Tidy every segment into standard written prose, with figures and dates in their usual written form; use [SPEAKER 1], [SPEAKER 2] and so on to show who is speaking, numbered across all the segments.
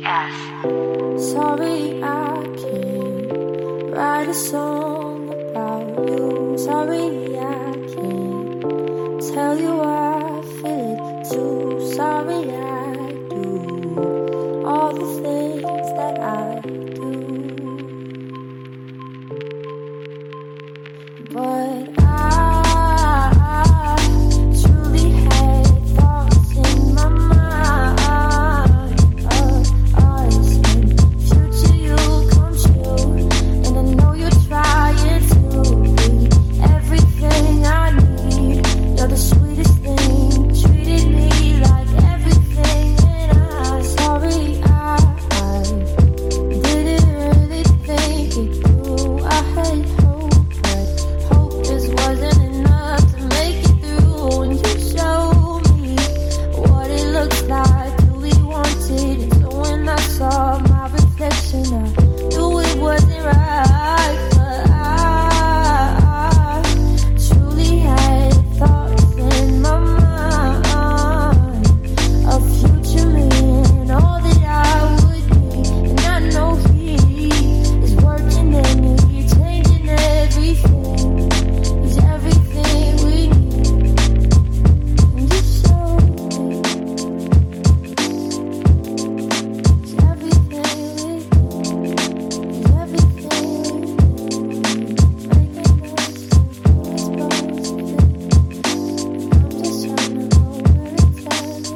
[SPEAKER 1] S.
[SPEAKER 2] Sorry, I can't write a song about you. Sorry, I can't tell you I feel it too. Sorry, I do all the things that I do, but I truly had thoughts in my mind of us and future you'll come true. And I know you're trying to be everything I need. You're the sweetest thing, treated me like everything. And I'm sorry, I didn't really think it through. I had hope, but hope just wasn't enough to make it through. And you showed me what it looks like to be wanted. And so when I saw my reflection, I knew it wasn't right. But I truly had thoughts in my mind of future me and all that I would be. And I know he is working and he's changing everything. He's everything we need. And you showed me he's everything we need. He's everything we need. Making us feel exposed to it. I'm just trying to know where it's at.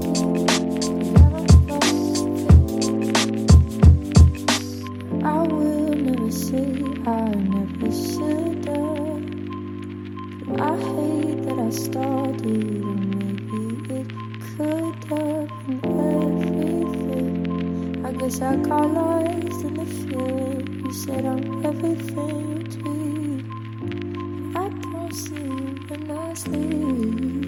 [SPEAKER 2] I will never say I never should have. I hate that I started and maybe it could have been everything. I guess I got lost in the feeling. You said I'm everything you dream. I don't see you when I sleep.